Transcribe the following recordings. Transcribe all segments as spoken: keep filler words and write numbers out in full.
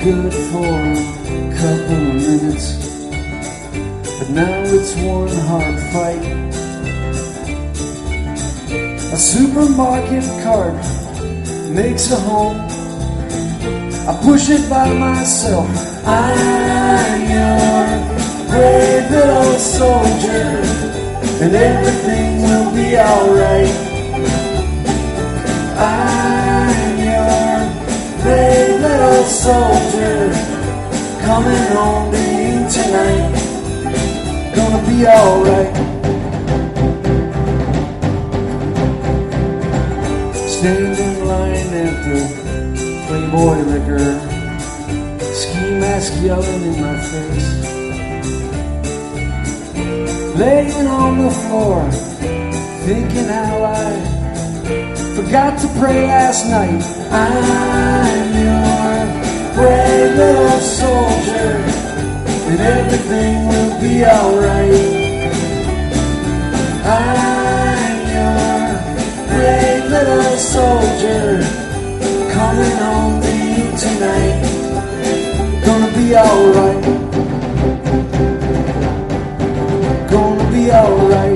good for a couple of minutes, but now it's one hard fight. A supermarket cart makes a home. I push it by myself. I'm your brave little soldier, and everything will be alright. I'm your brave little soldier, coming home to you tonight. Gonna be alright. Stand in line at the Playboy liquor, ski mask yelling in my face, laying on the floor, thinking how I forgot to pray last night. I'm your brave little soldier, and everything will be alright. I'm your brave little soldier, coming home to you tonight. Gonna be alright. Gonna be alright.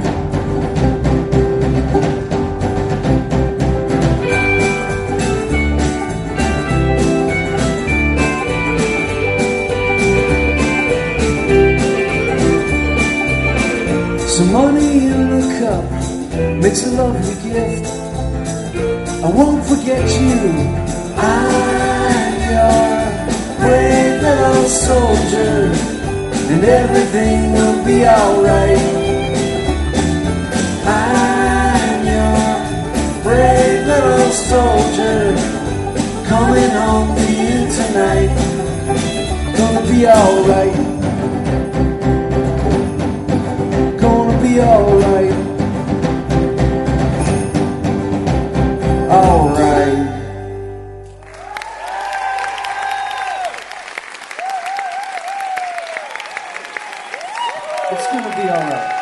Some money in the cup makes a lovely gift. I won't forget you. I'm your brave little soldier, and everything will be alright. I'm your brave little soldier, coming home to you tonight. Gonna be alright. Gonna be alright. Alright. It's gonna be alright.